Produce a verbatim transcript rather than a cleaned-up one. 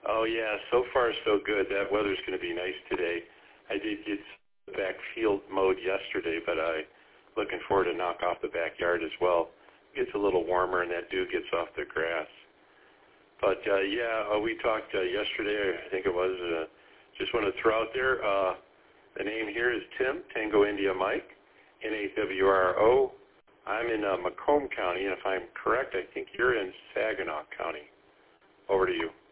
Oh, yeah, so far so good. That weather's going to be nice today. I did get back field mode yesterday, but I'm looking forward to knock off the backyard as well. It gets a little warmer and that dew gets off the grass. But, uh, yeah, uh, we talked uh, yesterday, I think it was. Uh, just want to throw out there, uh, the name here is Tim, Tango India Mike, N A W R O. I'm in uh, Macomb County, and if I'm correct, I think you're in Saginaw County. Over to you.